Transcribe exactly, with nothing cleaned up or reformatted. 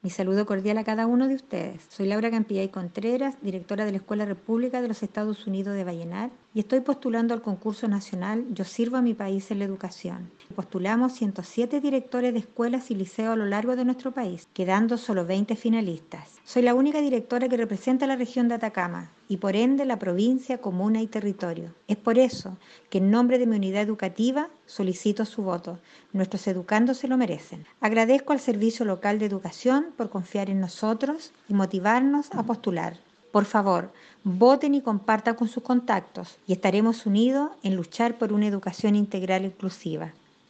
Mi saludo cordial a cada uno de ustedes. Soy Laura Campillay Contreras, directora de la Escuela República de los Estados Unidos de Vallenar, y estoy postulando al concurso nacional Yo sirvo a mi país en la educación. Postulamos ciento siete directores de escuelas y liceos a lo largo de nuestro país, quedando solo veinte finalistas. Soy la única directora que representa a la región de Atacama y por ende la provincia, comuna y territorio. Es por eso que en nombre de mi unidad educativa solicito su voto. Nuestros educandos se lo merecen. Agradezco al Servicio Local de Educación por confiar en nosotros y motivarnos a postular. Por favor, voten y compartan con sus contactos y estaremos unidos en luchar por una educación integral e inclusiva.